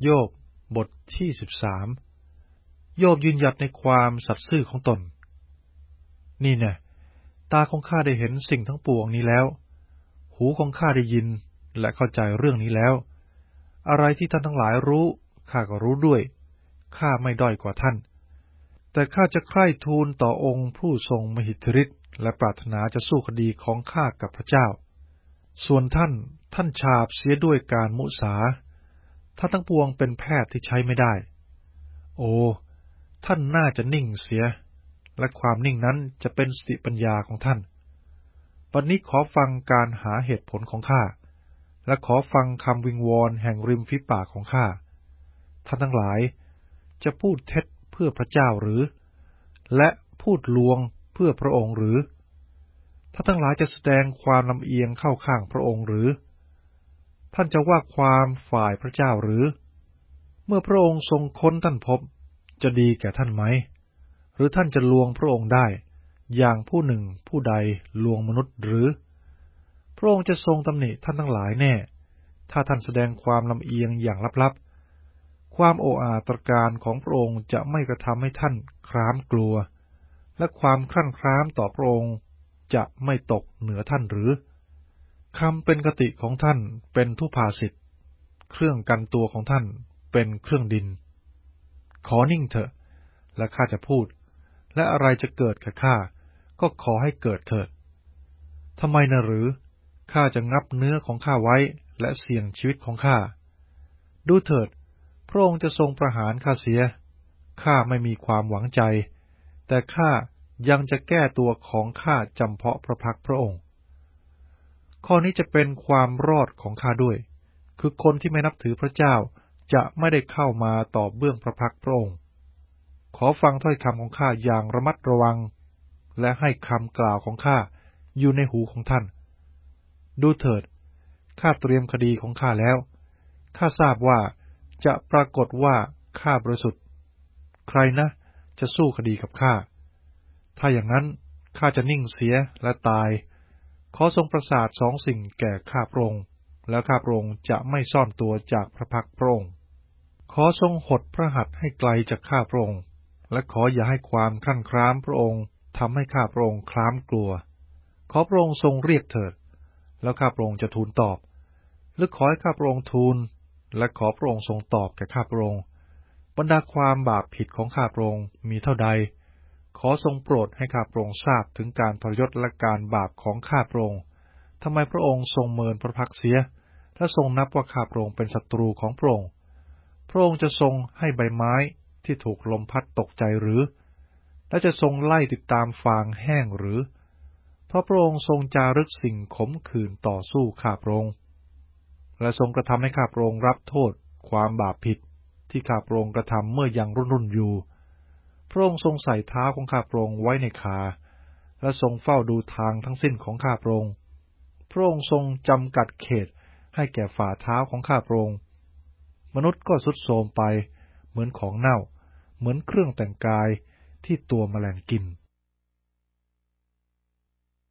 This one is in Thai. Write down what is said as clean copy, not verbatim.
โยบบทที่13โยบยืนหยัดในความสัตย์ซื่อของตนนี่แน่ตาของข้าได้เห็นสิ่งทั้งปวงนี้แล้วหูของข้าได้ยินและเข้าใจเรื่องนี้แล้วอะไรที่ท่านทั้งหลายรู้ข้าก็รู้ด้วยข้าไม่ด้อยกว่าท่านแต่ข้าจะใคร่ทูลต่อองค์ผู้ทรงมหิทธิฤทธิ์และปรารถนาจะสู้คดีของข้ากับพระเจ้าส่วนท่านฉาบเสียด้วยการมุสาท่านทั้งปวงเป็นแพทย์ที่ใช้ไม่ได้โอ้ท่านน่าจะนิ่งเสียและความนิ่งนั้นจะเป็นสติปัญญาของท่านบัดนี้ขอฟังการหาเหตุผลของข้าและขอฟังคำวิงวอนแห่งริมฝีปากของข้าท่านทั้งหลายจะพูดเท็จเพื่อพระเจ้าหรือและพูดลวงเพื่อพระองค์หรือท่านทั้งหลายจะแสดงความลำเอียงเข้าข้างพระองค์หรือท่านจะว่าความฝ่ายพระเจ้าหรือเมื่อพระองค์ทรงค้นท่านพบจะดีแก่ท่านไหมหรือท่านจะลวงพระองค์ได้อย่างผู้หนึ่งผู้ใดลวงมนุษย์หรือพระองค์จะทรงตำหนิท่านทั้งหลายแน่ถ้าท่านแสดงความลำเอียงอย่างลับๆความโอ้อาตรการของพระองค์จะไม่กระทำให้ท่านคร้ามกลัวและความครั่นคร้ามต่อพระองค์จะไม่ตกเหนือท่านหรือคำเป็นคติของท่านเป็นทุพาสิทธิ์เครื่องกันตัวของท่านเป็นเครื่องดินขอนิ่งเถอะและข้าจะพูดและอะไรจะเกิดกับข้าก็ขอให้เกิดเถิดทำไมนะหรือข้าจะงับเนื้อของข้าไว้และเสี่ยงชีวิตของข้าดูเถิดพระองค์จะทรงประหารข้าเสียข้าไม่มีความหวังใจแต่ข้ายังจะแก้ตัวของข้าจำเพาะพระพักพระองค์ข้อนี้จะเป็นความรอดของข้าด้วยคือคนที่ไม่นับถือพระเจ้าจะไม่ได้เข้ามาต่อเบื้องพระพักพระองค์ขอฟังถ้อยคำของข้าอย่างระมัดระวังและให้คำกล่าวของข้าอยู่ในหูของท่านดูเถิดข้าเตรียมคดีของข้าแล้วข้าทราบว่าจะปรากฏว่าข้าบริสุทธิ์ใครนะจะสู้คดีกับข้าถ้าอย่างนั้นข้าจะนิ่งเสียและตายขอทรงประสาทสองสิ่งแก่ข้าพระองค์แล้วข้าพระองค์จะไม่ซ่อนตัวจากพระพักพระองค์ขอทรงหดพระหัตถ์ให้ไกลจากข้าพระองค์และขออย่าให้ความครั่นคร้ามพระองค์ทำให้ข้าพระองค์คร้ามกลัวขอพระองค์ทรงเรียกเถิดแล้วข้าพระองค์จะทูลตอบหรือขอให้ข้าพระองค์ทูลและขอพระองค์ทรงตอบแก่ข้าพระองค์บรรดาความบาปผิดของข้าพระองค์มีเท่าใดขอทรงโปรดให้ข้าพระองค์ทราบถึงการทรยศและการบาปของข้าพระองค์ทำไมพระองค์ทรงเมินพระพักเสียและทรงนับว่าข้าพระองค์เป็นศัตรูของพระองค์พระองค์จะทรงให้ใบไม้ที่ถูกลมพัดตกใจหรือและจะทรงไล่ติดตามฟางแห้งหรือเพราะพระองค์ทรงจารึกสิ่งขมขื่นต่อสู้ข้าพระองค์และทรงกระทำให้ข้าพระองค์รับโทษความบาปผิดที่ข้าพระองค์กระทำเมื่อยังรุ่นอยู่พระองค์ทรงใส่เท้าของข้าพระองค์ไว้ในขาและทรงเฝ้าดูทางทั้งสิ้นของข้าพระองค์พระองค์ทรงจำกัดเขตให้แก่ฝ่าเท้าของข้าพระองค์มนุษย์ก็ทรุดโทรมไปเหมือนของเน่าเหมือนเครื่องแต่งกายที่ตัวแมลงกิน